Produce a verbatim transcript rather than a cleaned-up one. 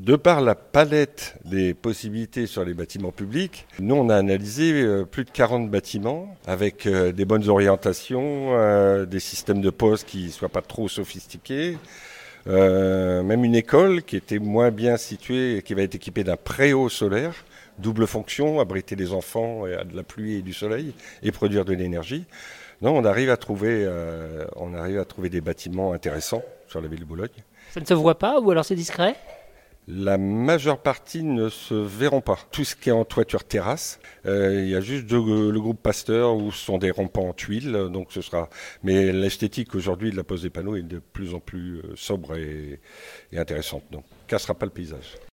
De par la palette des possibilités sur les bâtiments publics, nous on a analysé euh, plus de quarante bâtiments avec euh, des bonnes orientations, euh, des systèmes de pose qui ne soient pas trop sophistiqués, euh, même une école qui était moins bien située et qui va être équipée d'un préau solaire, double fonction, abriter les enfants à de la pluie et du soleil et produire de l'énergie. Non, on arrive à trouver, euh, on arrive à trouver des bâtiments intéressants sur la ville de Boulogne. Ça ne se voit pas ou alors c'est discret ? La majeure partie ne se verront pas. Tout ce qui est en toiture terrasse, euh, il y a juste de, le groupe Pasteur où ce sont des rampants en tuiles, donc ce sera. Mais l'esthétique aujourd'hui de la pose des panneaux est de plus en plus sobre et, et intéressante, donc cassera pas le paysage.